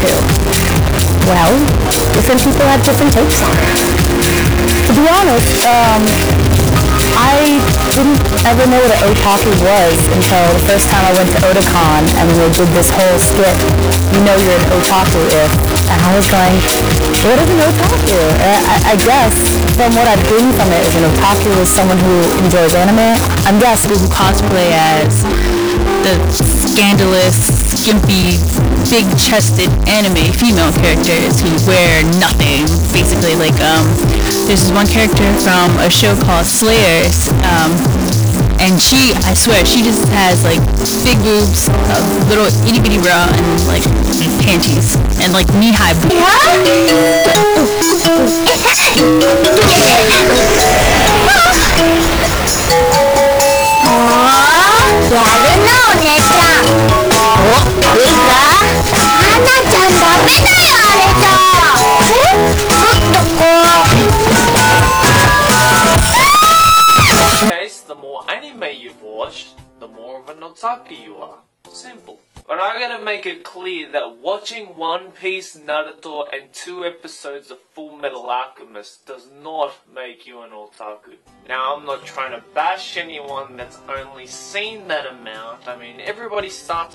otaku? Well, different people have different takes on it. To be honest, I didn't ever know what an otaku was until the first time I went to Otakon and they did this whole skit, you know you're an otaku if, and I was going, what is an otaku? I guess, from what I've gleaned from it, is an otaku is someone who enjoys anime. I'm guessing Who cosplay as the scandalous, skimpy, big-chested anime female characters who wear nothing. Basically, like, there's this one character from a show called Slayers, and I swear, she just has, like, big boobs, a little itty-bitty bra, and, like, panties, and, like, knee-high boots. Case, the more anime you've watched, the more of an otaku you are. Simple. But I gotta make it clear that watching One Piece, Naruto, and 2 episodes of Full Metal Alchemist does not make you an otaku. Now, I'm not trying to bash anyone that's only seen that amount. I mean, everybody starts